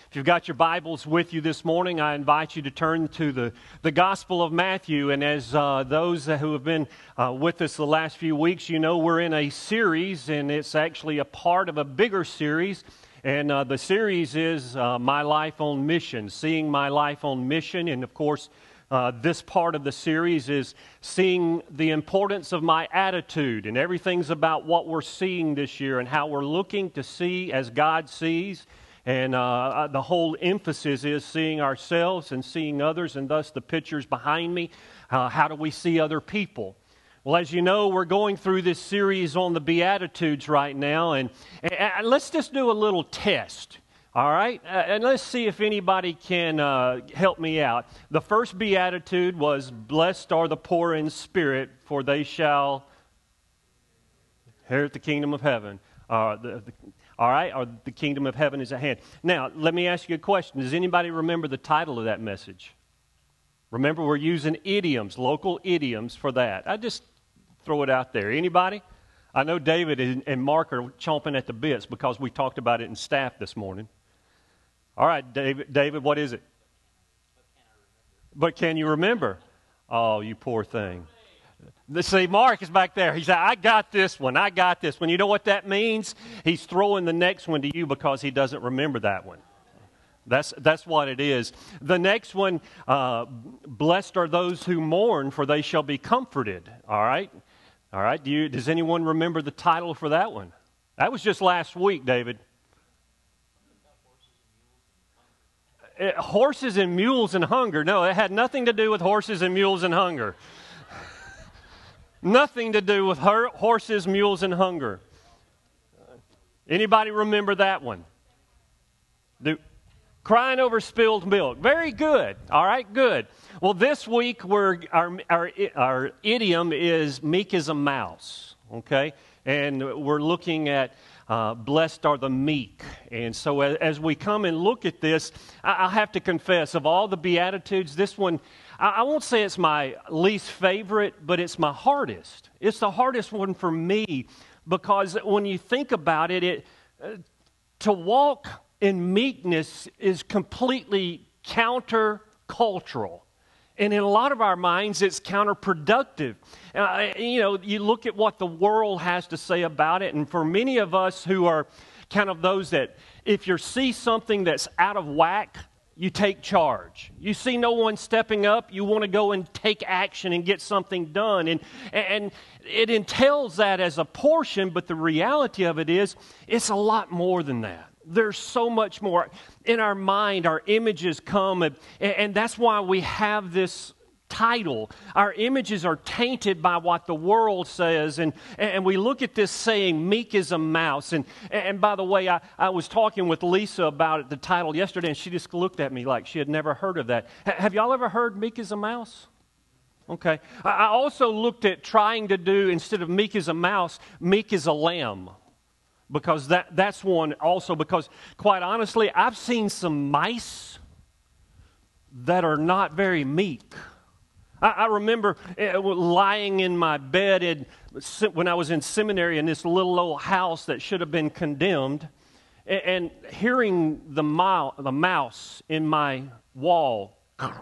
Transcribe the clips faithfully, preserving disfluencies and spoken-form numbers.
If you've got your Bibles with you this morning, I invite you to turn to the, the Gospel of Matthew. And as uh, those who have been uh, with us the last few weeks, you know we're in a series, and it's actually a part of a bigger series. And uh, the series is uh, My Life on Mission, Seeing My Life on Mission. And of course, uh, this part of the series is seeing the importance of my attitude. And everything's about what we're seeing this year and how we're looking to see as God sees. And uh, the whole emphasis is seeing ourselves and seeing others, and thus the pictures behind me. Uh, how do we see other people? Well, as you know, we're going through this series on the Beatitudes right now, and, and let's just do a little test, all right? Uh, and let's see if anybody can uh, help me out. The first Beatitude was, "Blessed are the poor in spirit, for they shall inherit the kingdom of heaven." Uh, the, the, all right, or the kingdom of heaven is at hand. Now, let me ask you a question. Does anybody remember the title of that message? Remember, we're using idioms, local idioms for that. I just throw it out there. Anybody? I know David and Mark are chomping at the bits because we talked about it in staff this morning. All right, David, David, what is it? But can you remember? Oh, you poor thing. See, Mark is back there. He said, I got this one. I got this one. You know what that means? He's throwing the next one to you because he doesn't remember that one. That's that's what it is. The next one, uh, blessed are those who mourn, for they shall be comforted. All right? All right. Do you, does anyone remember the title for that one? That was just last week, David. Uh, horses and mules and hunger. No, it had nothing to do with horses and mules and hunger. Nothing to do with her, horses, mules, and hunger. Anybody remember that one? Do, crying over spilled milk. Very good. All right, good. Well, this week we're, our, our, our idiom is meek as a mouse, okay? And we're looking at uh, blessed are the meek. And so as, as we come and look at this, I, I have to confess, of all the Beatitudes, this one, I won't say it's my least favorite, but it's my hardest. It's the hardest one for me because when you think about it, it uh, to walk in meekness is completely countercultural. And in a lot of our minds, it's counterproductive. Uh, you know, you look at what the world has to say about it, and for many of us who are kind of those that if you see something that's out of whack, you take charge. You see no one stepping up, you want to go and take action and get something done. And, and it entails that as a portion, but the reality of it is, it's a lot more than that. There's so much more. In our mind, our images come, and, and that's why we have this title. Our images are tainted by what the world says, and, and we look at this saying, meek as a mouse. And, and by the way, I, I was talking with Lisa about it, the title yesterday, and she just looked at me like she had never heard of that. H- have y'all ever heard meek as a mouse? Okay. I, I also looked at trying to do, instead of meek as a mouse, meek as a lamb. Because that, that's one also, because quite honestly, I've seen some mice that are not very meek. I remember lying in my bed in, when I was in seminary in this little old house that should have been condemned, and hearing the, mouse, the mouse in my wall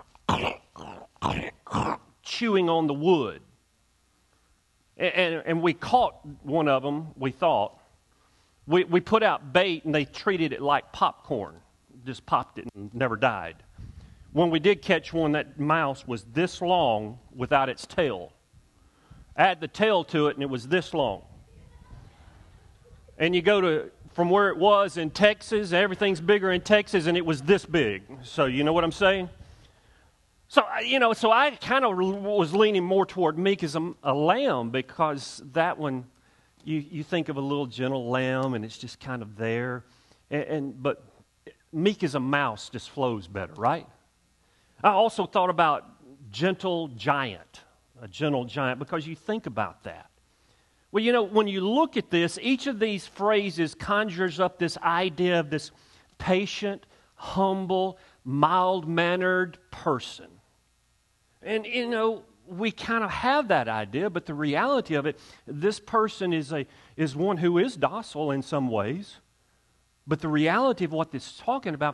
chewing on the wood. And, and we caught one of them, we thought. We, we put out bait, and they treated it like popcorn. Just popped it and never died. When we did catch one, that mouse was this long without its tail. Add the tail to it, and it was this long. And you go to from where it was in Texas, everything's bigger in Texas, and it was this big. So you know what I'm saying? So, you know, so I kind of was leaning more toward meek as a, a lamb, because that one, you, you think of a little gentle lamb, and it's just kind of there. And, and but meek as a mouse just flows better, right? I also thought about gentle giant, a gentle giant, because you think about that. Well, you know, when you look at this, each of these phrases conjures up this idea of this patient, humble, mild-mannered person. And, you know, we kind of have that idea, but the reality of it, this person is a is one who is docile in some ways. But the reality of what this is talking about,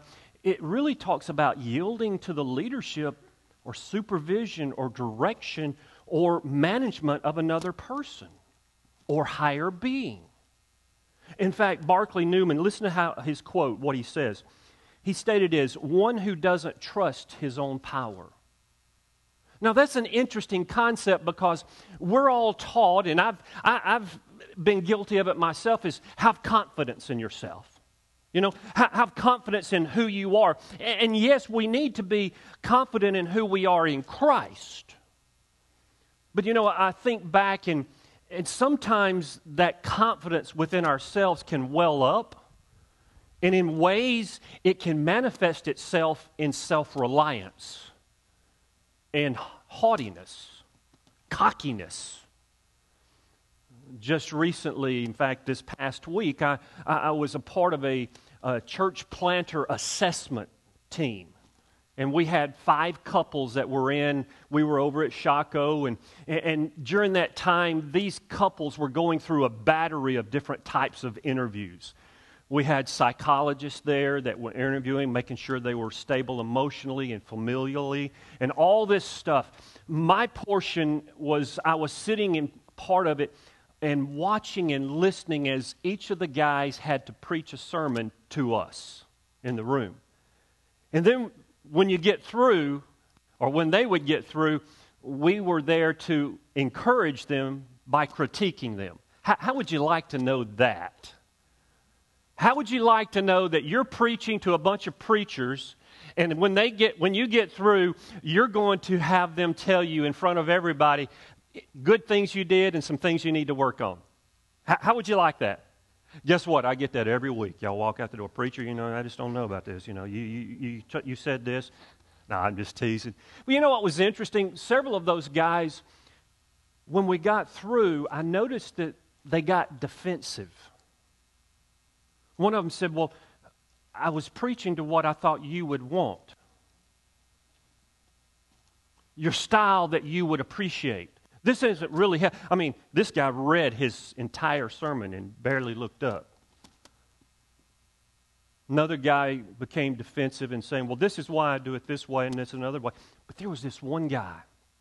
it really talks about yielding to the leadership or supervision or direction or management of another person or higher being. In fact, Barclay Newman, listen to how his quote, what he says. He stated is, one who doesn't trust his own power. Now that's an interesting concept because we're all taught, and I've, I, I've been guilty of it myself, is have confidence in yourself. You know, ha- have confidence in who you are. And, and yes, we need to be confident in who we are in Christ. But you know, I think back and, and sometimes that confidence within ourselves can well up. And in ways, it can manifest itself in self-reliance and haughtiness, cockiness. Just recently, in fact, this past week, I, I, I was a part of a, a church planter assessment team. And we had five couples that were in. We were over at Shaco, and, and during that time, these couples were going through a battery of different types of interviews. We had psychologists there that were interviewing, making sure they were stable emotionally and familially, and all this stuff. My portion was, I was sitting in part of it and watching and listening as each of the guys had to preach a sermon to us in the room. And then when you get through, or when they would get through, we were there to encourage them by critiquing them. How, how would you like to know that? How would you like to know that you're preaching to a bunch of preachers, and when they get, when you get through, you're going to have them tell you in front of everybody good things you did and some things you need to work on? How, how would you like that? Guess what? I get that every week. Y'all walk out the door, preacher, you know, I just don't know about this. You know, you you you, you said this. No, I'm just teasing. Well, you know what was interesting? Several of those guys, when we got through, I noticed that they got defensive. One of them said, well, I was preaching to what I thought you would want. Your style that you would appreciate. This isn't really, ha- I mean, this guy read his entire sermon and barely looked up. Another guy became defensive and saying, well, this is why I do it this way and this another way. But there was this one guy.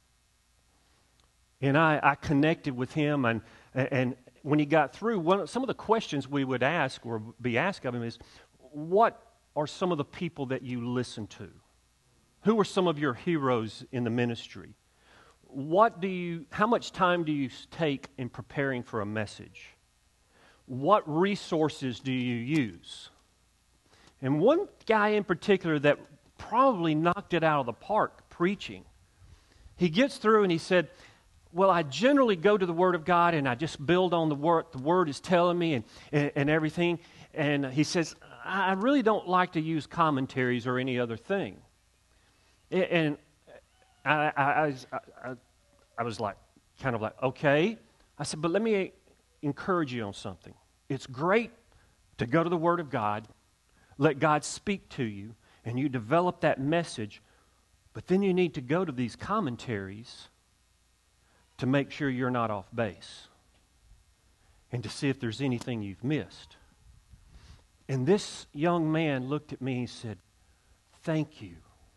And I, I connected with him, and, and when he got through, one, some of the questions we would ask or be asked of him is, what are some of the people that you listen to? Who are some of your heroes in the ministry? What do you, how much time do you take in preparing for a message? What resources do you use? And one guy in particular that probably knocked it out of the park preaching, he gets through and he said, well, I generally go to the Word of God and I just build on the Word the Word is telling me and, and, and everything. And he says, I really don't like to use commentaries or any other thing. And I, I, I, I was like, kind of like, okay. I said, but let me encourage you on something. It's great to go to the Word of God, let God speak to you, and you develop that message, but then you need to go to these commentaries to make sure you're not off base and to see if there's anything you've missed. And this young man looked at me and said, thank you.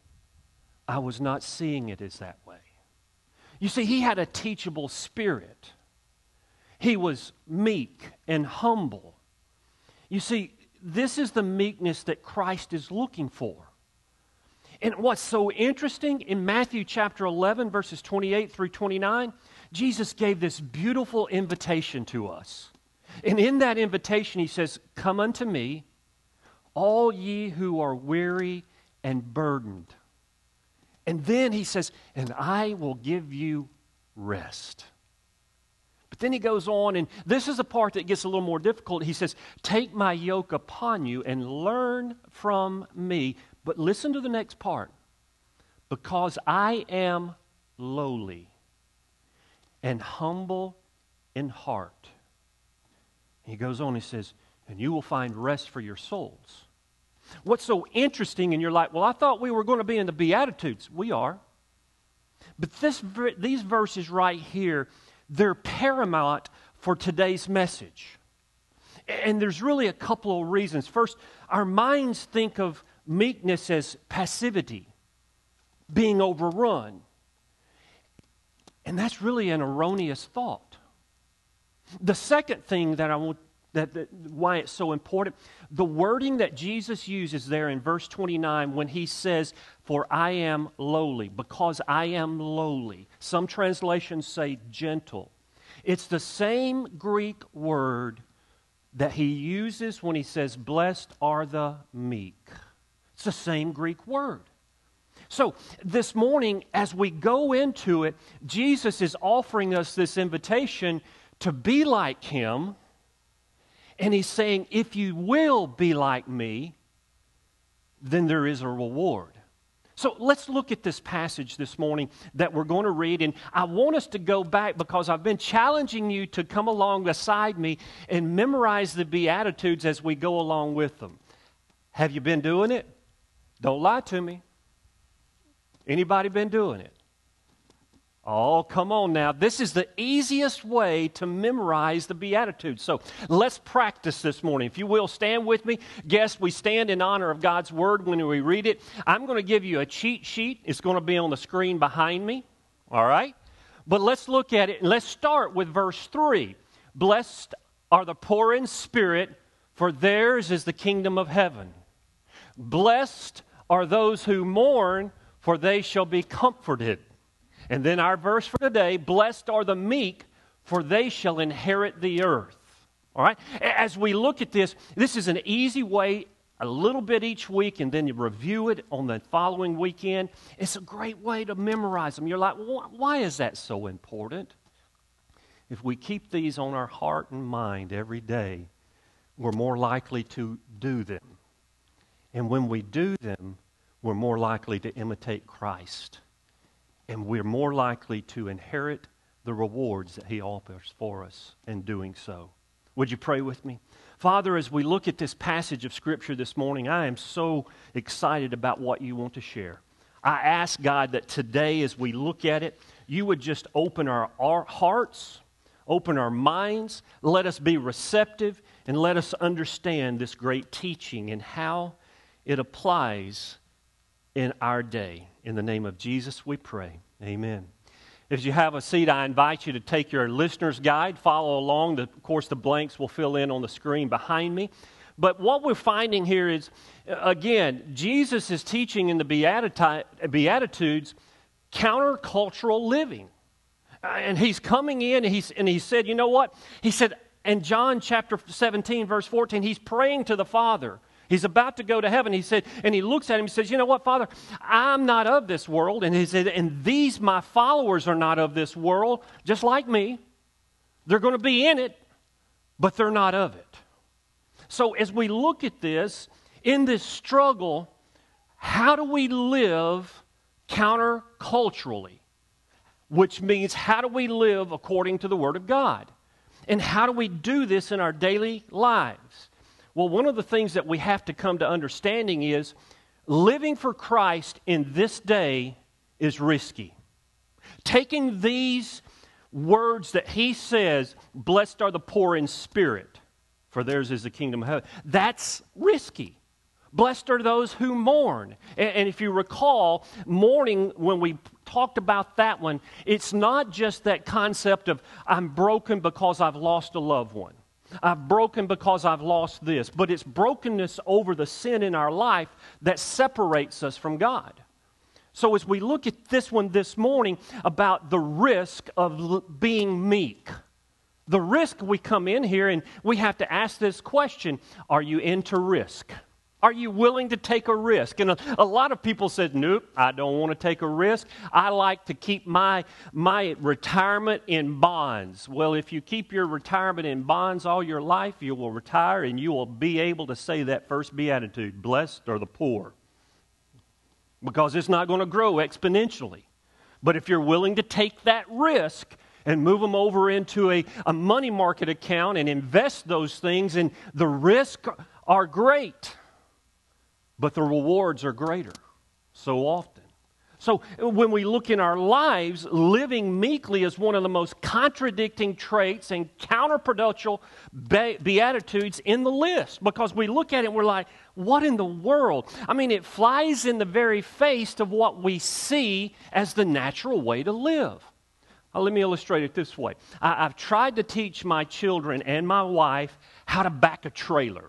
I was not seeing it as that way. You see, he had a teachable spirit. He was meek and humble. You see, this is the meekness that Christ is looking for. And what's so interesting, in Matthew chapter eleven, verses twenty-eight through twenty-nine, Jesus gave this beautiful invitation to us. And in that invitation, he says, come unto me, all ye who are weary and burdened. And then he says, and I will give you rest. But then he goes on, and this is the part that gets a little more difficult. He says, take my yoke upon you and learn from me. But listen to the next part. Because I am lowly and humble in heart. And he goes on, he says, and you will find rest for your souls. What's so interesting, and you're like, well, I thought we were going to be in the Beatitudes. We are. But this, these verses right here, they're paramount for today's message. And there's really a couple of reasons. First, our minds think of meekness as passivity, being overrun. And that's really an erroneous thought. The second thing that I want, that, that why it's so important, the wording that Jesus uses there in verse twenty-nine when he says, "For I am lowly," because I am lowly. Some translations say gentle. It's the same Greek word that he uses when he says, "Blessed are the meek." It's the same Greek word. So this morning, as we go into it, Jesus is offering us this invitation to be like him. And he's saying, if you will be like me, then there is a reward. So let's look at this passage this morning that we're going to read. And I want us to go back because I've been challenging you to come along beside me and memorize the Beatitudes as we go along with them. Have you been doing it? Don't lie to me. Anybody been doing it? Oh, come on now. This is the easiest way to memorize the Beatitudes. So let's practice this morning. If you will, stand with me. Guess we stand in honor of God's Word when we read it. I'm going to give you a cheat sheet. It's going to be on the screen behind me. All right? But let's look at it. And let's start with verse three. Blessed are the poor in spirit, for theirs is the kingdom of heaven. Blessed are those who mourn, for they shall be comforted. And then our verse for today, blessed are the meek, for they shall inherit the earth. All right? As we look at this, this is an easy way, a little bit each week, and then you review it on the following weekend. It's a great way to memorize them. You're like, why is that so important? If we keep these on our heart and mind every day, we're more likely to do them. And when we do them, we're more likely to imitate Christ. And we're more likely to inherit the rewards that he offers for us in doing so. Would you pray with me? Father, as we look at this passage of Scripture this morning, I am so excited about what you want to share. I ask, God, that today as we look at it, you would just open our, our hearts, open our minds, let us be receptive, and let us understand this great teaching and how it applies in our day. In the name of Jesus we pray. Amen. If you have a seat, I invite you to take your listener's guide, follow along. The, of course, the blanks will fill in on the screen behind me. But what we're finding here is, again, Jesus is teaching in the Beatitudes countercultural living. And he's coming in and, he's, and he said, you know what? He said in John chapter seventeen, verse fourteen, he's praying to the Father. He's about to go to heaven. He said, and he looks at him and says, you know what, Father, I'm not of this world. And he said, and these my followers are not of this world, just like me. They're going to be in it, but they're not of it. So as we look at this, in this struggle, how do we live counterculturally? Which means, how do we live according to the Word of God? And how do we do this in our daily lives? Well, one of the things that we have to come to understanding is living for Christ in this day is risky. Taking these words that he says, blessed are the poor in spirit, for theirs is the kingdom of heaven, that's risky. Blessed are those who mourn. And, and if you recall, mourning, when we talked about that one, it's not just that concept of I'm broken because I've lost a loved one. I've broken because I've lost this. But it's brokenness over the sin in our life that separates us from God. So as we look at this one this morning about the risk of being meek, the risk, we come in here and we have to ask this question, are you into risk? Are you willing to take a risk? And a, a lot of people said, nope, I don't want to take a risk. I like to keep my, my retirement in bonds. Well, if you keep your retirement in bonds all your life, you will retire and you will be able to say that first beatitude, blessed are the poor. Because it's not going to grow exponentially. But if you're willing to take that risk and move them over into a, a money market account and invest those things, and the risks are great. But the rewards are greater so often. So when we look in our lives, living meekly is one of the most contradicting traits and counterproductive be- beatitudes in the list, because we look at it and we're like, what in the world? I mean, it flies in the very face of what we see as the natural way to live. Now, let me illustrate it this way. I- I've tried to teach my children and my wife how to back a trailer.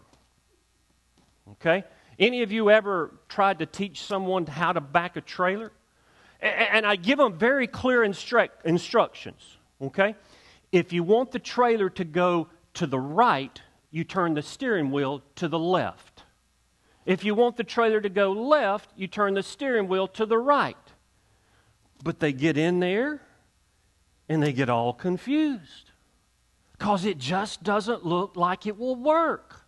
Okay? Any of you ever tried to teach someone how to back a trailer? And I give them very clear instruct, instructions, okay? If you want the trailer to go to the right, you turn the steering wheel to the left. If you want the trailer to go left, you turn the steering wheel to the right. But they get in there and they get all confused because it just doesn't look like it will work.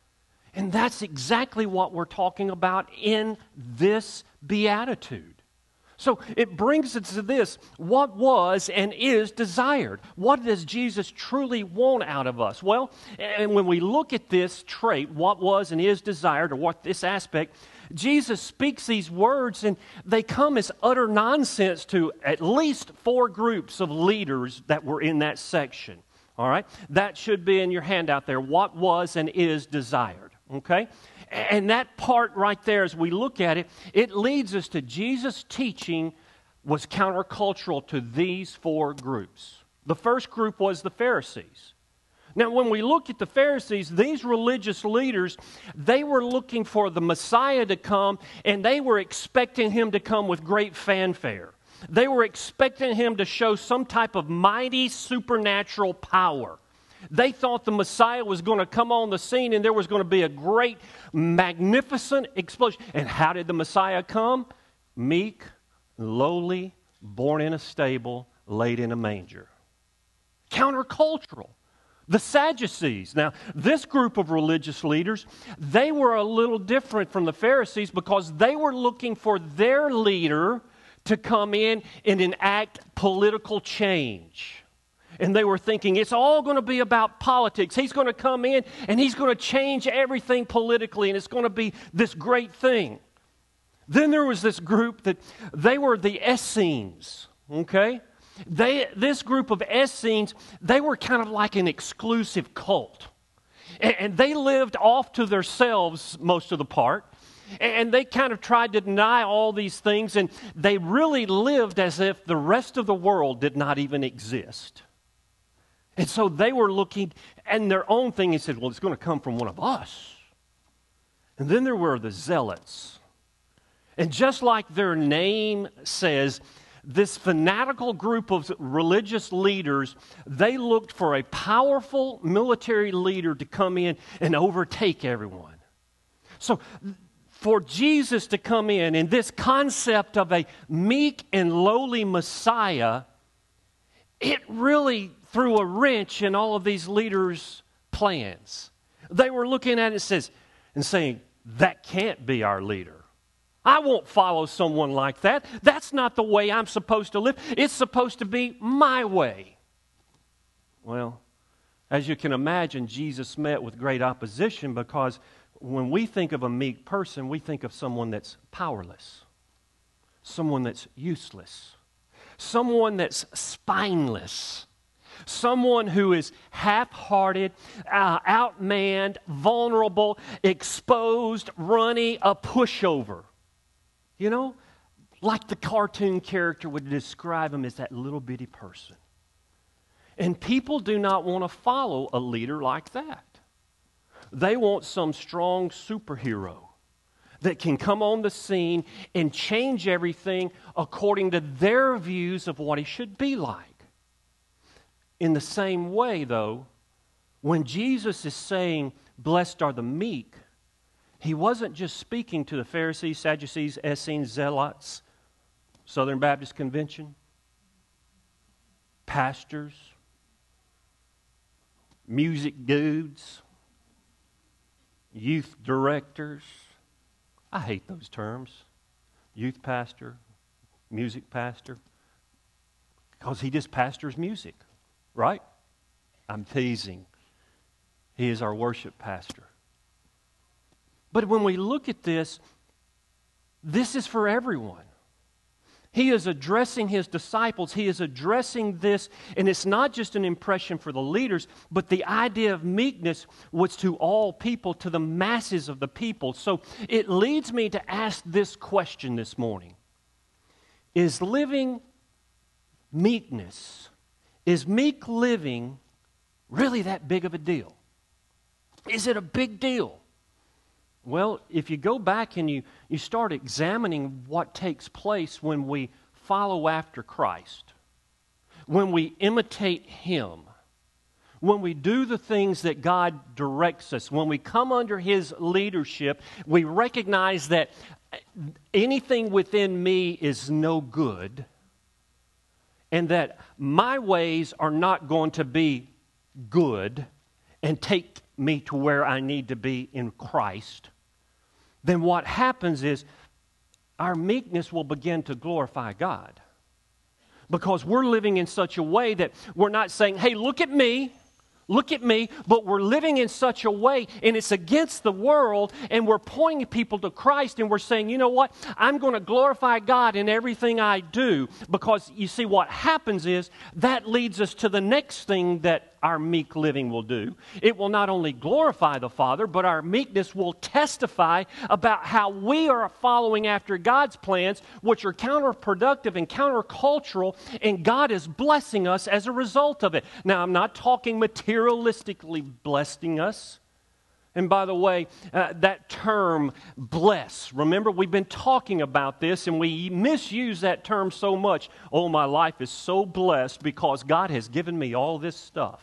And that's exactly what we're talking about in this beatitude. So it brings us to this: what was and is desired? What does Jesus truly want out of us? Well, and when we look at this trait, what was and is desired, or what this aspect, Jesus speaks these words and they come as utter nonsense to at least four groups of leaders that were in that section. All right? That should be in your handout there. What was and is desired. Okay? And that part right there, as we look at it, it leads us to Jesus' teaching was countercultural to these four groups. The first group was the Pharisees. Now, when we look at the Pharisees, these religious leaders, they were looking for the Messiah to come, and they were expecting him to come with great fanfare. They were expecting him to show some type of mighty supernatural power. They thought the Messiah was going to come on the scene and there was going to be a great, magnificent explosion. And how did the Messiah come? Meek, lowly, born in a stable, laid in a manger. Countercultural. The Sadducees. Now, this group of religious leaders, they were a little different from the Pharisees because they were looking for their leader to come in and enact political change. And they were thinking, it's all going to be about politics. He's going to come in and he's going to change everything politically, and it's going to be this great thing. Then there was this group that they were the Essenes, okay? They, this group of Essenes, they were kind of like an exclusive cult. And, and they lived off to themselves most of the part. And they kind of tried to deny all these things, and they really lived as if the rest of the world did not even exist. And so they were looking at their own thing and said, well, it's going to come from one of us. And then there were the Zealots. And just like their name says, this fanatical group of religious leaders, they looked for a powerful military leader to come in and overtake everyone. So for Jesus to come in and this concept of a meek and lowly Messiah, it really threw a wrench in all of these leaders' plans. They were looking at it and, says, and saying, that can't be our leader. I won't follow someone like that. That's not the way I'm supposed to live. It's supposed to be my way. Well, as you can imagine, Jesus met with great opposition because when we think of a meek person, we think of someone that's powerless, someone that's useless, someone that's spineless, someone who is half-hearted, uh, outmanned, vulnerable, exposed, runny, a pushover. You know, like the cartoon character would describe him as that little bitty person. And people do not want to follow a leader like that. They want some strong superhero that can come on the scene and change everything according to their views of what he should be like. In the same way, though, when Jesus is saying, blessed are the meek, he wasn't just speaking to the Pharisees, Sadducees, Essenes, Zealots, Southern Baptist Convention, pastors, music dudes, youth directors. I hate those terms. Youth pastor, music pastor, because he just pastors music. Right? I'm teasing. He is our worship pastor. But when we look at this, this is for everyone. He is addressing his disciples. He is addressing this, and it's not just an impression for the leaders, but the idea of meekness was to all people, to the masses of the people. So it leads me to ask this question this morning. Is living meekness, is meek living really that big of a deal? Is it a big deal? Well, if you go back and you, you start examining what takes place when we follow after Christ, when we imitate Him, when we do the things that God directs us, when we come under His leadership, we recognize that anything within me is no good, and that my ways are not going to be good and take me to where I need to be in Christ, then what happens is our meekness will begin to glorify God. Because we're living in such a way that we're not saying, hey, look at me, look at me, but we're living in such a way, and it's against the world, and we're pointing people to Christ, and we're saying, you know what, I'm going to glorify God in everything I do. Because you see, what happens is that leads us to the next thing that our meek living will do. It will not only glorify the Father, but our meekness will testify about how we are following after God's plans, which are counterproductive and countercultural, and God is blessing us as a result of it. Now, I'm not talking materialistically blessing us. And by the way, uh, that term, bless, remember we've been talking about this and we misuse that term so much. Oh, my life is so blessed because God has given me all this stuff.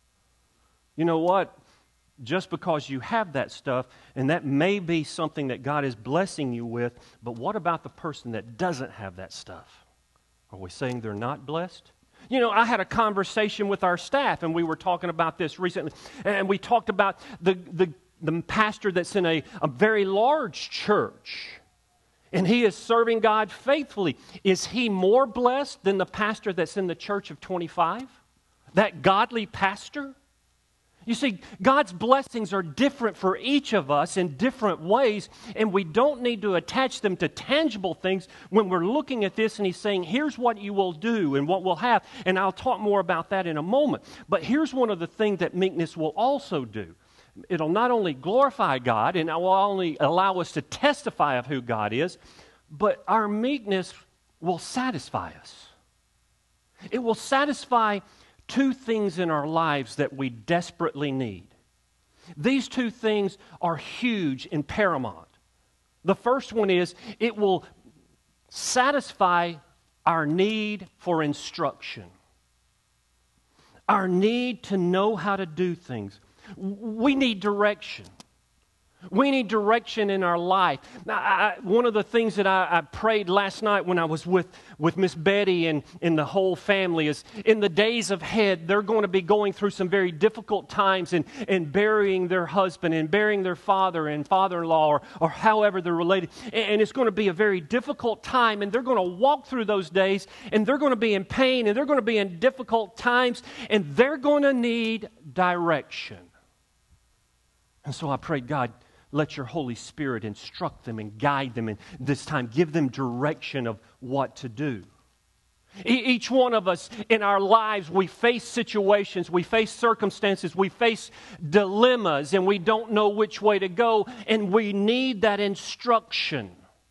You know what? Just because you have that stuff, and that may be something that God is blessing you with, but what about the person that doesn't have that stuff? Are we saying they're not blessed? You know, I had a conversation with our staff, and we were talking about this recently, and we talked about the, the, the pastor that's in a, a very large church, and he is serving God faithfully. Is he more blessed than the pastor that's in the church of twenty-five? That godly pastor? You see, God's blessings are different for each of us in different ways, and we don't need to attach them to tangible things when we're looking at this and He's saying, here's what you will do and what we'll have, and I'll talk more about that in a moment. But here's one of the things that meekness will also do. It'll not only glorify God, and it will only allow us to testify of who God is, but our meekness will satisfy us. It will satisfy two things in our lives that we desperately need. These two things are huge and paramount. The first one is it will satisfy our need for instruction, our need to know how to do things. We need direction. We need direction in our life. Now, I, one of the things that I, I prayed last night when I was with, with Miss Betty and, and the whole family is in the days ahead, they're going to be going through some very difficult times and, and burying their husband and burying their father and father-in-law or, or however they're related. And, and it's going to be a very difficult time, and they're going to walk through those days, and they're going to be in pain, and they're going to be in difficult times, and they're going to need direction. And so I prayed, God, let your Holy Spirit instruct them and guide them, and this time give them direction of what to do. E- each one of us in our lives, we face situations, we face circumstances, we face dilemmas, and we don't know which way to go, and we need that instruction.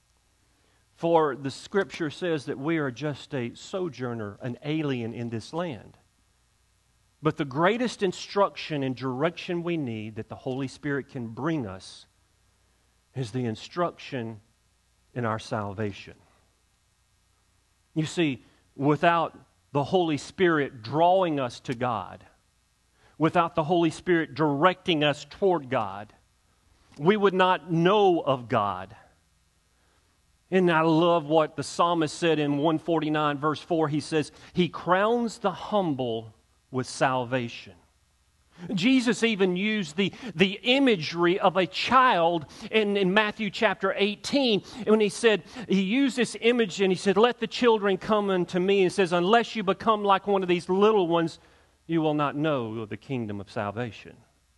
For the Scripture says that we are just a sojourner, an alien in this land. But the greatest instruction and direction we need that the Holy Spirit can bring us is the instruction in our salvation. You see, without the Holy Spirit drawing us to God, without the Holy Spirit directing us toward God, we would not know of God. And I love what the psalmist said in one forty-nine verse four. He says, He crowns the humble with salvation. Jesus even used the, the imagery of a child in, in Matthew chapter eighteen. When he said, he used this image and he said, let the children come unto me. And he says, unless you become like one of these little ones, you will not know the kingdom of salvation.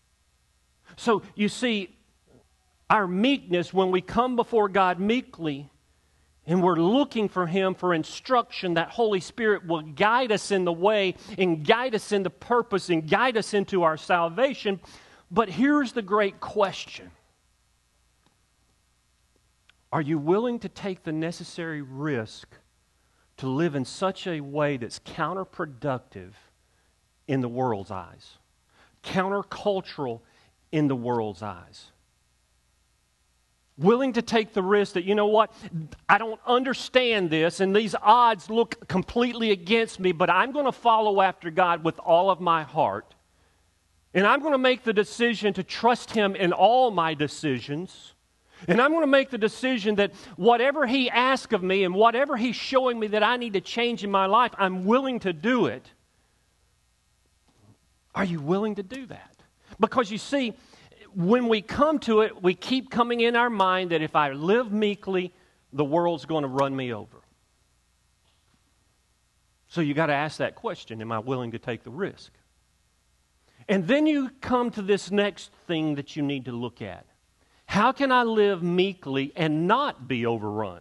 So you see, our meekness, when we come before God meekly, and we're looking for Him for instruction, that Holy Spirit will guide us in the way and guide us into purpose and guide us into our salvation. But here's the great question. Are you willing to take the necessary risk to live in such a way that's counterproductive in the world's eyes? Countercultural in the world's eyes? Willing to take the risk that, you know what, I don't understand this, and these odds look completely against me, but I'm going to follow after God with all of my heart. And I'm going to make the decision to trust Him in all my decisions. And I'm going to make the decision that whatever He asks of me and whatever He's showing me that I need to change in my life, I'm willing to do it. Are you willing to do that? Because you see, when we come to it, we keep coming in our mind that if I live meekly, the world's going to run me over. So you got to ask that question, am I willing to take the risk? And then you come to this next thing that you need to look at. How can I live meekly and not be overrun?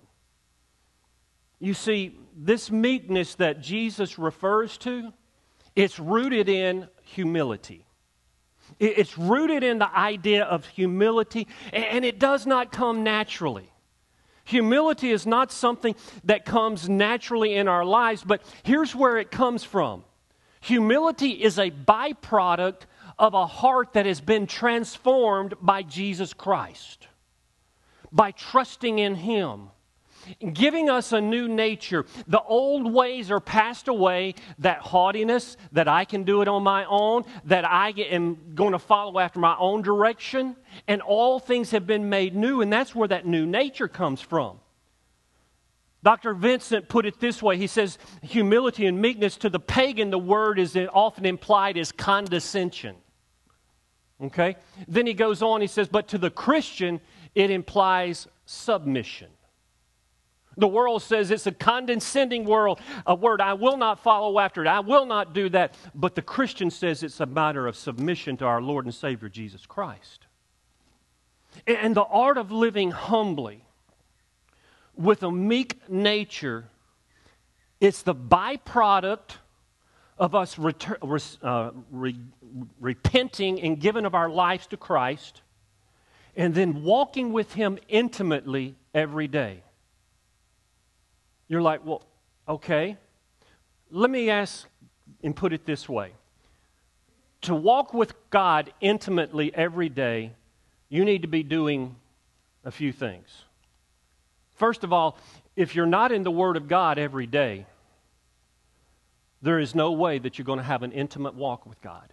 You see, this meekness that Jesus refers to, it's rooted in humility. It's rooted in the idea of humility, and it does not come naturally. Humility is not something that comes naturally in our lives, but here's where it comes from. Humility is a byproduct of a heart that has been transformed by Jesus Christ, by trusting in Him, giving us a new nature. The old ways are passed away, that haughtiness, that I can do it on my own, that I am going to follow after my own direction, and all things have been made new, and that's where that new nature comes from. Doctor Vincent put it this way. He says, humility and meekness, to the pagan, the word is often implied as condescension. Okay? Then he goes on, he says, but to the Christian, it implies submission. The world says it's a condescending world, a word, I will not follow after it, I will not do that. But the Christian says it's a matter of submission to our Lord and Savior Jesus Christ. And the art of living humbly with a meek nature, it's the byproduct of us retur- uh, re- repenting and giving of our lives to Christ, and then walking with Him intimately every day. You're like, well, okay. Let me ask and put it this way. To walk with God intimately every day, you need to be doing a few things. First of all, if you're not in the Word of God every day, there is no way that you're going to have an intimate walk with God.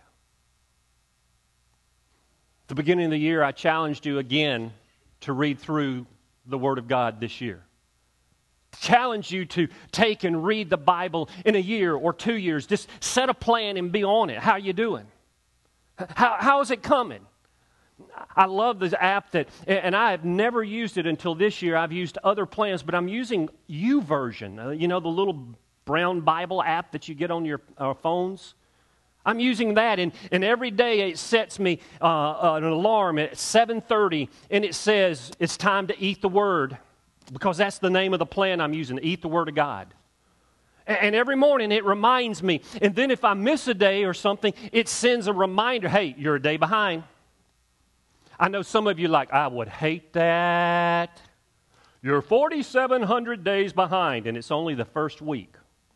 At the beginning of the year, I challenged you again to read through the Word of God this year. Challenge you to take and read the Bible in a year or two years. Just set a plan and be on it. How are you doing? How, how is it coming? I love this app that, and I have never used it until this year. I've used other plans, but I'm using YouVersion. Uh, you know, the little brown Bible app that you get on your uh, phones? I'm using that, and, and every day it sets me uh, an alarm at seven thirty, and it says it's time to eat the Word. Because that's the name of the plan I'm using, Eat the Word of God. And every morning it reminds me. And then if I miss a day or something, it sends a reminder, hey, you're a day behind. I know some of you are like, I would hate that. You're forty-seven hundred days behind, and it's only the first week.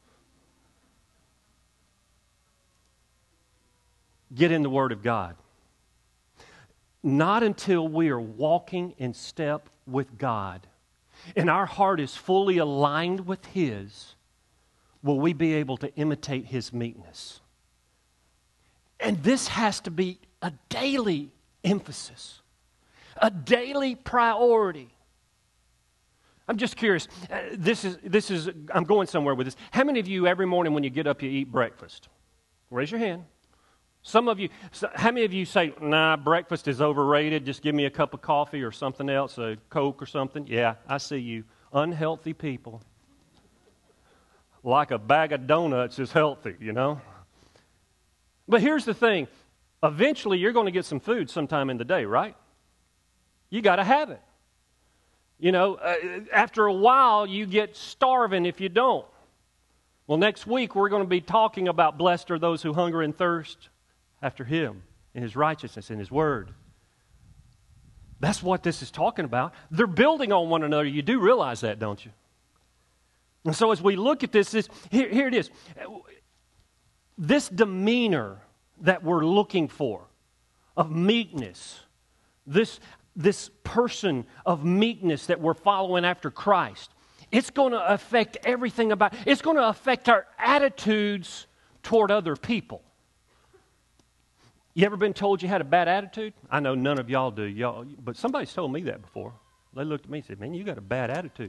Get in the Word of God. Not until we are walking in step with God and our heart is fully aligned with His, will we be able to imitate His meekness. And this has to be a daily emphasis, a daily priority. I'm just curious, uh, this is, this is, I'm going somewhere with this. How many of you every morning when you get up you eat breakfast? Raise your hand. Some of you, how many of you say, nah, breakfast is overrated, just give me a cup of coffee or something else, a Coke or something? Yeah, I see you. Unhealthy people. Like a bag of donuts is healthy, you know? But here's the thing. Eventually you're going to get some food sometime in the day, right? You got to have it. You know, uh, after a while, you get starving if you don't. Well, next week, we're going to be talking about blessed are those who hunger and thirst after Him in His righteousness, in His Word. That's what this is talking about. They're building on one another. You do realize that, don't you? And so as we look at this, this here, here it is. This demeanor that we're looking for, of meekness, this, this person of meekness that we're following after Christ, it's going to affect everything about, it's going to affect our attitudes toward other people. You ever been told you had a bad attitude? I know none of y'all do, y'all, but somebody's told me that before. They looked at me and said, man, you got a bad attitude.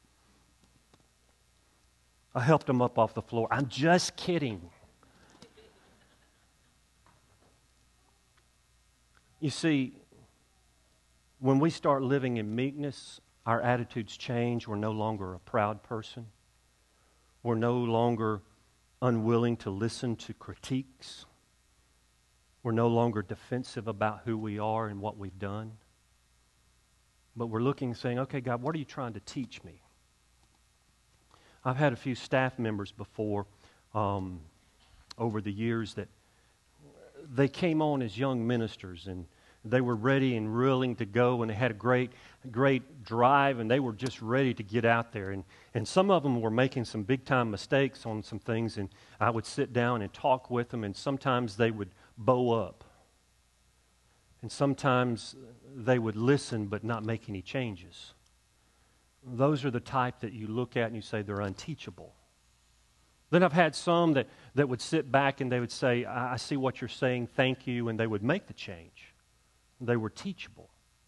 I helped them up off the floor. I'm just kidding. You see, when we start living in meekness, our attitudes change. We're no longer a proud person. We're no longer unwilling to listen to critiques. We're no longer defensive about who we are and what we've done. But we're looking and saying, okay, God, what are you trying to teach me? I've had a few staff members before um, over the years that they came on as young ministers, and they were ready and willing to go, and they had a great, great drive, and they were just ready to get out there. And, and some of them were making some big-time mistakes on some things, and I would sit down and talk with them, and sometimes they would bow up. And sometimes they would listen but not make any changes. Those are the type that you look at and you say they're unteachable. Then I've had some that, that would sit back and they would say, I, I see what you're saying, thank you, and they would make the change. They were teachable.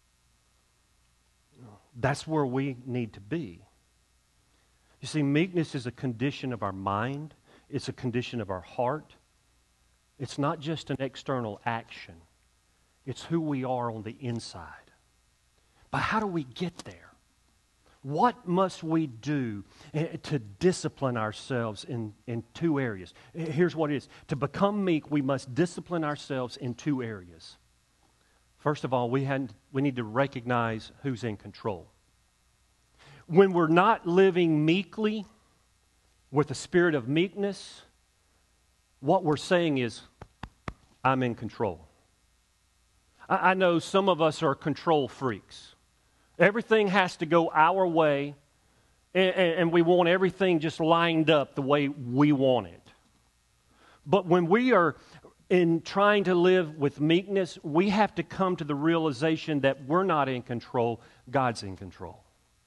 That's where we need to be. You see, meekness is a condition of our mind. It's a condition of our heart. It's not just an external action. It's who we are on the inside. But how do we get there? What must we do to discipline ourselves in, in two areas? Here's what it is. To become meek, we must discipline ourselves in two areas. First of all, we, had, we need to recognize who's in control. When we're not living meekly with a spirit of meekness, what we're saying is, I'm in control. I, I know some of us are control freaks. Everything has to go our way, and, and we want everything just lined up the way we want it. But when we are in trying to live with meekness, we have to come to the realization that we're not in control, God's in control.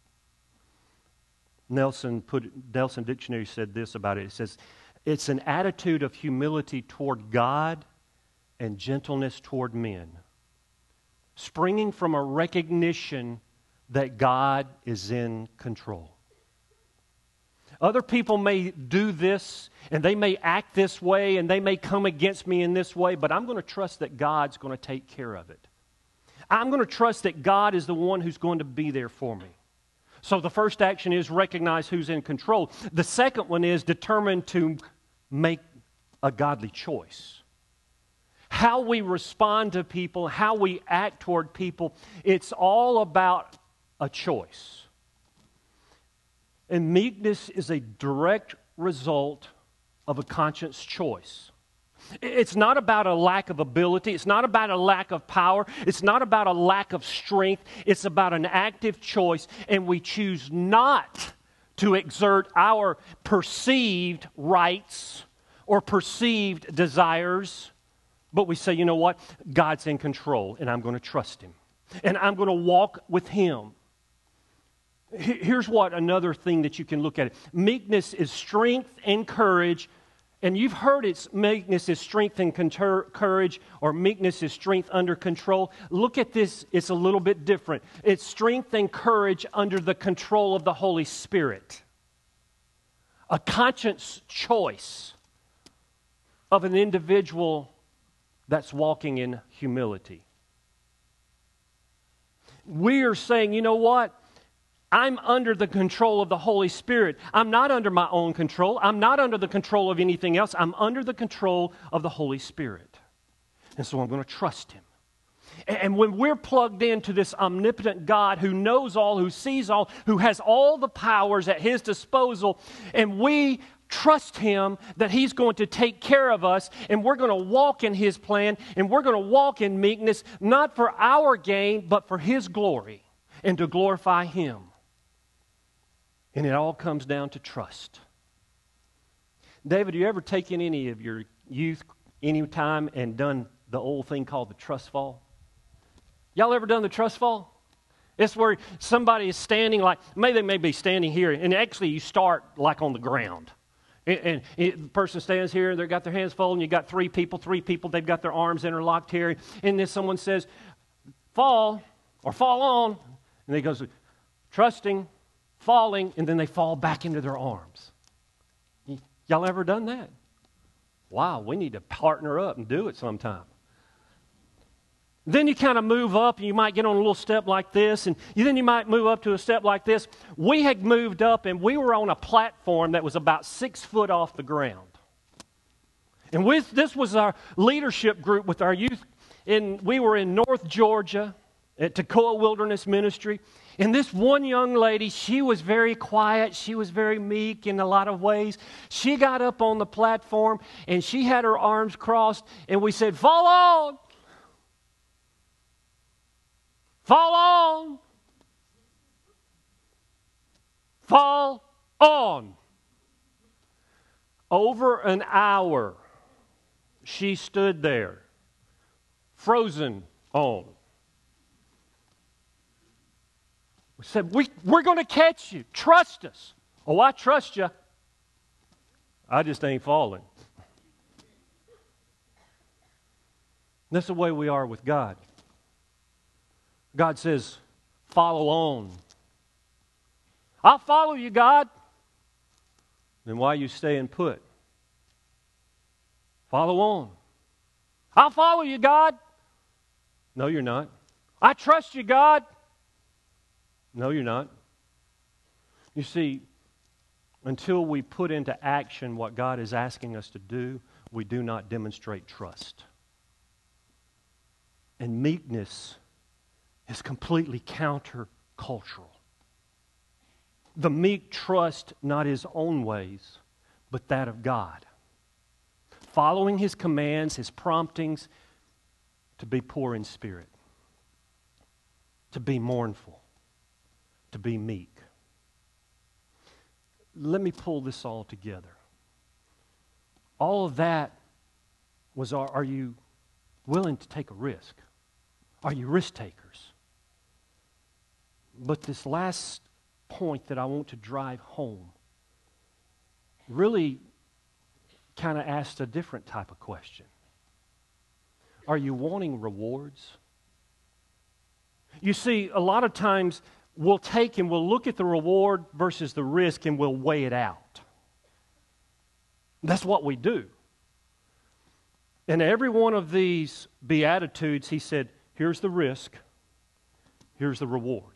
Nelson put Nelson Dictionary said this about it. It says, it's an attitude of humility toward God and gentleness toward men, springing from a recognition that God is in control. Other people may do this, and they may act this way, and they may come against me in this way, but I'm going to trust that God's going to take care of it. I'm going to trust that God is the one who's going to be there for me. So the first action is recognize who's in control. The second one is determine to make a godly choice. How we respond to people, how we act toward people, it's all about a choice. And meekness is a direct result of a conscious choice. It's not about a lack of ability. It's not about a lack of power. It's not about a lack of strength. It's about an active choice, and we choose not to exert our perceived rights or perceived desires, but we say, you know what? God's in control, and I'm going to trust Him. And I'm going to walk with Him. Here's what another thing that you can look at. Meekness is strength and courage. And you've heard it's meekness is strength and courage, or meekness is strength under control. Look at this, it's a little bit different. It's strength and courage under the control of the Holy Spirit. A conscious choice of an individual that's walking in humility. We are saying, you know what? I'm under the control of the Holy Spirit. I'm not under my own control. I'm not under the control of anything else. I'm under the control of the Holy Spirit. And so I'm going to trust Him. And when we're plugged into this omnipotent God who knows all, who sees all, who has all the powers at His disposal, and we trust Him that He's going to take care of us, and we're going to walk in His plan, and we're going to walk in meekness, not for our gain, but for His glory, and to glorify Him. And it all comes down to trust. David, you ever taken any of your youth any time and done the old thing called the trust fall? Y'all ever done the trust fall? It's where somebody is standing like, maybe they may be standing here, and actually you start like on the ground. And, and it, the person stands here, they've got their hands folded, and you got three people, three people, they've got their arms interlocked here, and then someone says, fall, or fall on, and they goes, trusting, falling, and then they fall back into their arms. Y- y'all ever done that? Wow, we need to partner up and do it sometime. Then you kind of move up, and you might get on a little step like this, and then you might move up to a step like this. We had moved up, and we were on a platform that was about six foot off the ground. And with, this was our leadership group with our youth, and we were in North Georgia at Tekoa Wilderness Ministry. And this one young lady, she was very quiet. She was very meek in a lot of ways. She got up on the platform, and she had her arms crossed, and we said, fall on. Fall on. Fall on. Over an hour, she stood there, frozen on. We said, we, we're going to catch you. Trust us. Oh, I trust you. I just ain't falling. That's the way we are with God. God says, follow on. I'll follow you, God. Then why are you staying put? Follow on. I'll follow you, God. No, you're not. I trust you, God. No, you're not. You see, until we put into action what God is asking us to do, we do not demonstrate trust. And meekness is completely countercultural. The meek trust not his own ways, but that of God. Following His commands, His promptings, to be poor in spirit, to be mournful, to be meek. Let me pull this all together. All of that was, are, are you willing to take a risk? Are you risk takers? But this last point that I want to drive home really kind of asks a different type of question. Are you wanting rewards? You see, a lot of times we'll take and we'll look at the reward versus the risk and we'll weigh it out. That's what we do. And every one of these Beatitudes, He said, here's the risk, here's the reward.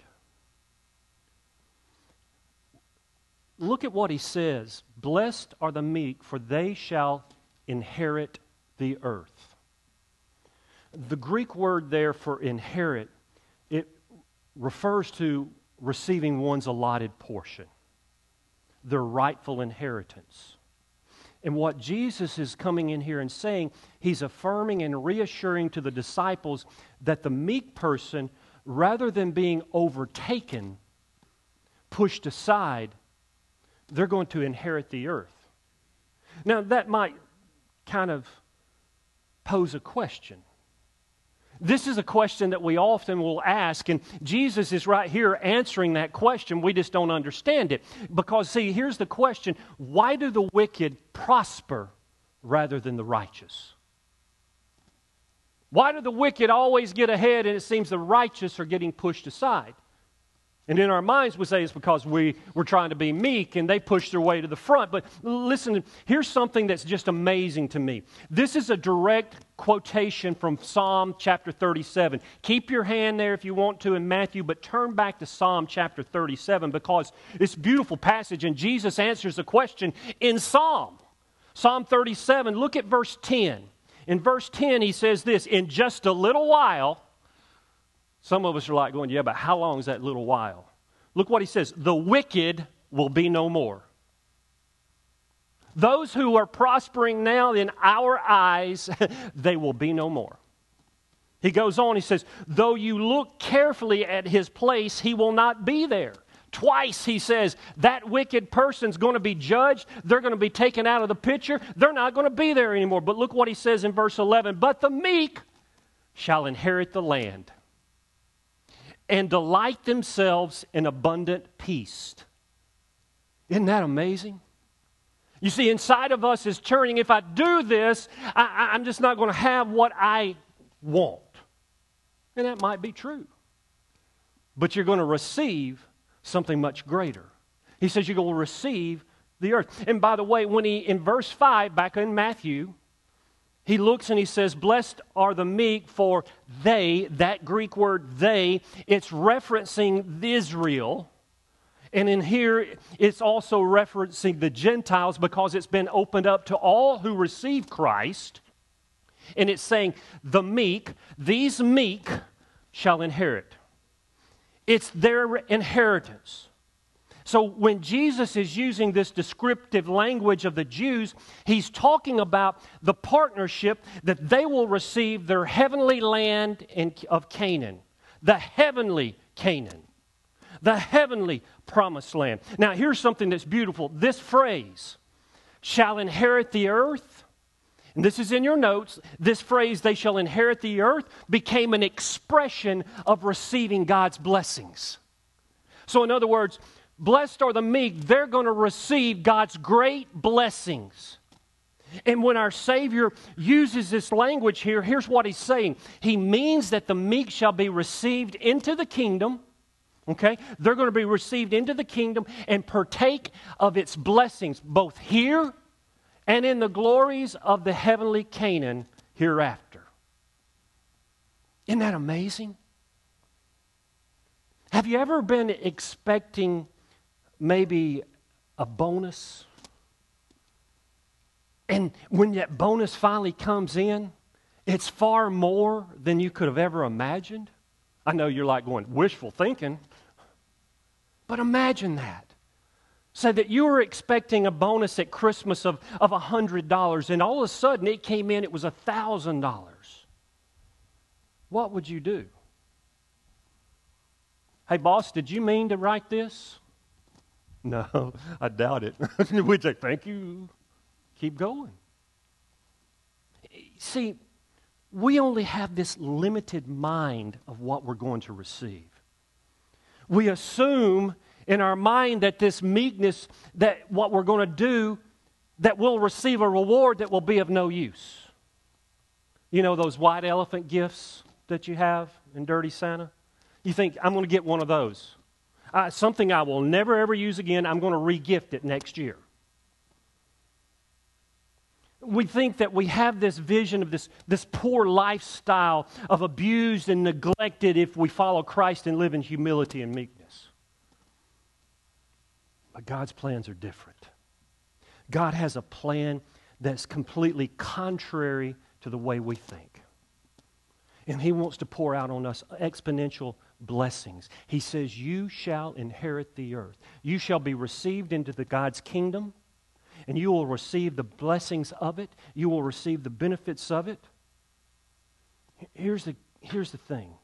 Look at what He says. Blessed are the meek, for they shall inherit the earth. The Greek word there for inherit, it refers to receiving one's allotted portion, their rightful inheritance. And what Jesus is coming in here and saying, He's affirming and reassuring to the disciples that the meek person, rather than being overtaken, pushed aside, they're going to inherit the earth. Now, that might kind of pose a question. This is a question that we often will ask, and Jesus is right here answering that question. We just don't understand it. Because, see, here's the question. Why do the wicked prosper rather than the righteous? Why do the wicked always get ahead and it seems the righteous are getting pushed aside? And in our minds we say it's because we, we're trying to be meek and they push their way to the front. But listen, here's something that's just amazing to me. This is a direct quotation from Psalm chapter thirty-seven. Keep your hand there if you want to in Matthew, but turn back to Psalm chapter thirty-seven because it's a beautiful passage and Jesus answers the question in Psalm. Psalm thirty-seven, look at verse ten. In verse ten he says this, in just a little while Some of us are like going, yeah, but how long is that little while? Look what he says. The wicked will be no more. Those who are prospering now in our eyes, they will be no more. He goes on, he says, though you look carefully at his place, he will not be there. Twice he says, that wicked person's going to be judged. They're going to be taken out of the picture. They're not going to be there anymore. But look what he says in verse eleven. But the meek shall inherit the land and delight themselves in abundant peace. Isn't that amazing? You see, inside of us is churning. If I do this, I, I'm just not going to have what I want. And that might be true. But you're going to receive something much greater. He says you're going to receive the earth. And by the way, when he, in verse five, back in Matthew, he looks and he says, blessed are the meek, for they, that Greek word they, it's referencing Israel. And in here, it's also referencing the Gentiles because it's been opened up to all who receive Christ. And it's saying, the meek, these meek shall inherit. It's their inheritance. So when Jesus is using this descriptive language of the Jews, he's talking about the partnership that they will receive their heavenly land in, of Canaan. The heavenly Canaan. The heavenly promised land. Now here's something that's beautiful. This phrase, shall inherit the earth, and this is in your notes, this phrase, they shall inherit the earth, became an expression of receiving God's blessings. So in other words, blessed are the meek, they're going to receive God's great blessings. And when our Savior uses this language here, here's what he's saying. He means that the meek shall be received into the kingdom. Okay? They're going to be received into the kingdom and partake of its blessings, both here and in the glories of the heavenly Canaan hereafter. Isn't that amazing? Have you ever been expecting maybe a bonus? And when that bonus finally comes in, it's far more than you could have ever imagined. I know you're like going, wishful thinking. But imagine that. Say that you were expecting a bonus at Christmas of, of one hundred dollars, and all of a sudden it came in, it was one thousand dollars. What would you do? Hey, boss, did you mean to write this? No, I doubt it. We'd say, thank you. Keep going. See, we only have this limited mind of what we're going to receive. We assume in our mind that this meekness, that what we're going to do, that we'll receive a reward that will be of no use. You know those white elephant gifts that you have in Dirty Santa? You think, I'm going to get one of those. Uh, something I will never ever use again, I'm going to re-gift it next year. We think that we have this vision of this, this poor lifestyle of abused and neglected if we follow Christ and live in humility and meekness. But God's plans are different. God has a plan that's completely contrary to the way we think. And He wants to pour out on us exponential blessings. He says, you shall inherit the earth. You shall be received into the God's kingdom, and you will receive the blessings of it. You will receive the benefits of it. Here's the, here's the thing.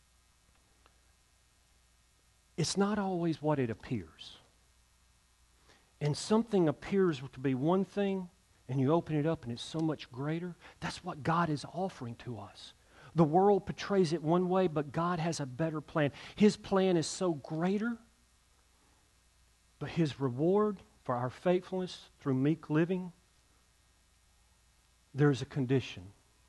It's not always what it appears. And something appears to be one thing, and you open it up and it's so much greater. That's what God is offering to us. The world portrays it one way, but God has a better plan. His plan is so greater, but His reward for our faithfulness through meek living, there's a condition.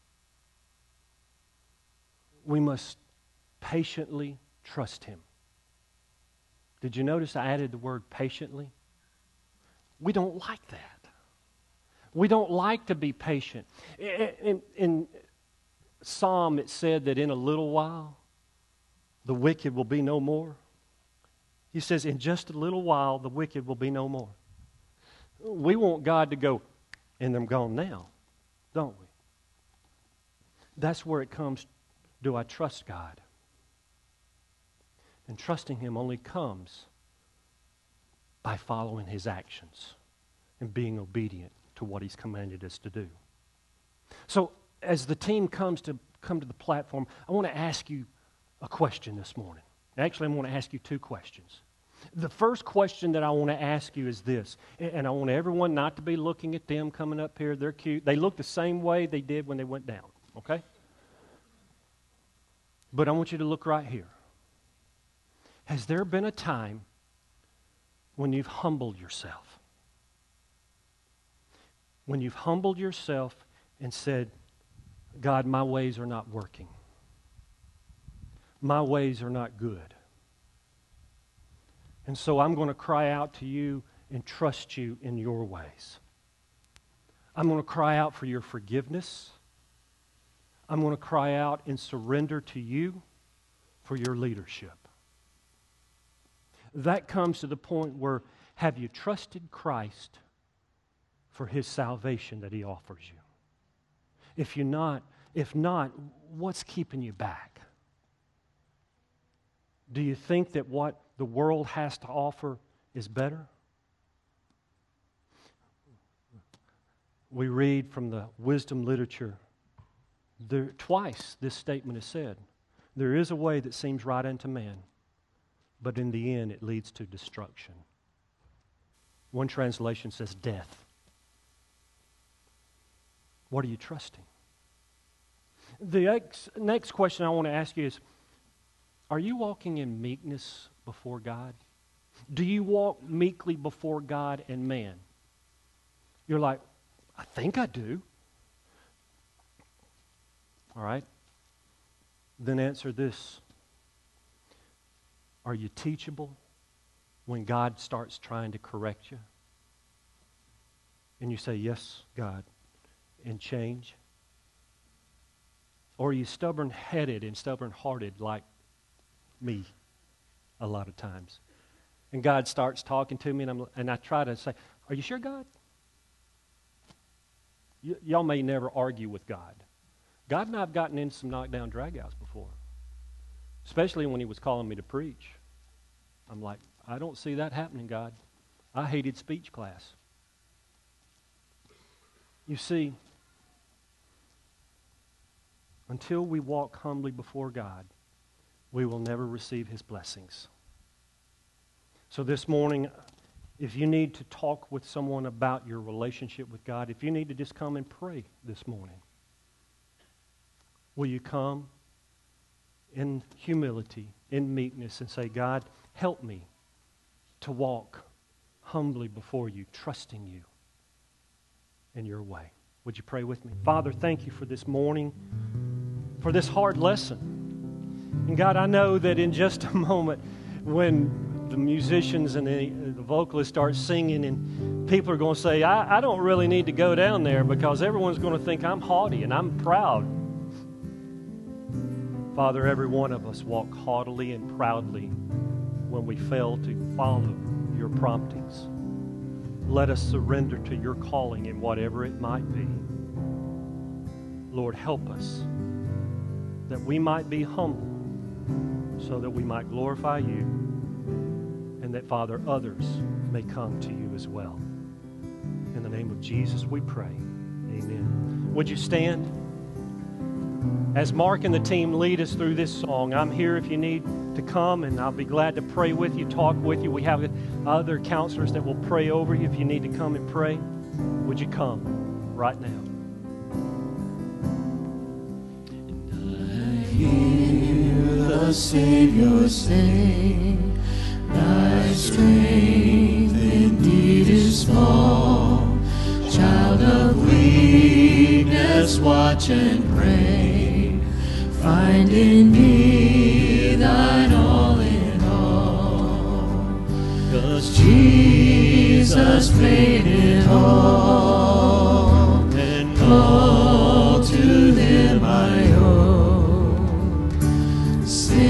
We must patiently trust Him. Did you notice I added the word patiently? We don't like that. We don't like to be patient. In, in Psalm, it said that in a little while, the wicked will be no more. He says, in just a little while, the wicked will be no more. We want God to go, and they're gone now, don't we? That's where it comes, do I trust God? And trusting Him only comes by following His actions and being obedient to what He's commanded us to do. So as the team comes to come to the platform, I want to ask you a question this morning. Actually, I want to ask you two questions. The first question that I want to ask you is this, and I want everyone not to be looking at them coming up here. They're cute. They look the same way they did when they went down, okay? But I want you to look right here. Has there been a time when you've humbled yourself? When you've humbled yourself and said, God, my ways are not working. My ways are not good. And so I'm going to cry out to you and trust you in your ways. I'm going to cry out for your forgiveness. I'm going to cry out and surrender to you for your leadership. That comes to the point where, have you trusted Christ for His salvation that He offers you? If you're not, if not, what's keeping you back? Do you think that what the world has to offer is better? We read from the wisdom literature, there, twice this statement is said. There is a way that seems right unto man, but in the end it leads to destruction. One translation says death. What are you trusting? The ex- next question I want to ask you is, are you walking in meekness before God? Do you walk meekly before God and man? You're like, I think I do. All right. Then answer this. Are you teachable when God starts trying to correct you? And you say, yes, God, and change? Or are you stubborn-headed and stubborn-hearted like me a lot of times? And God starts talking to me, and, I'm, and I try to say, are you sure, God? Y- y'all may never argue with God. God and I have gotten into some knockdown dragouts before, especially when He was calling me to preach. I'm like, I don't see that happening, God. I hated speech class. You see, until we walk humbly before God, we will never receive His blessings. So this morning, if you need to talk with someone about your relationship with God, if you need to just come and pray this morning, will you come in humility, in meekness, and say, God, help me to walk humbly before you, trusting you in your way. Would you pray with me? Father, thank you for this morning, for this hard lesson. And God, I know that in just a moment when the musicians and the, the vocalists start singing and people are going to say, I, I don't really need to go down there because everyone's going to think I'm haughty and I'm proud. Father, every one of us walk haughtily and proudly when we fail to follow your promptings. Let us surrender to your calling in whatever it might be. Lord, help us that we might be humble so that we might glorify you, and that, Father, others may come to you as well. In the name of Jesus we pray. Amen. Would you stand? As Mark and the team lead us through this song, I'm here if you need to come, and I'll be glad to pray with you, talk with you. We have other counselors that will pray over you if you need to come and pray. Would you come right now? And I hear the Savior say, thy strength indeed is small. Child of weakness, watch and pray. Find in me thine all in all. 'Cause Jesus paid it all, and all to Him I owe. Sin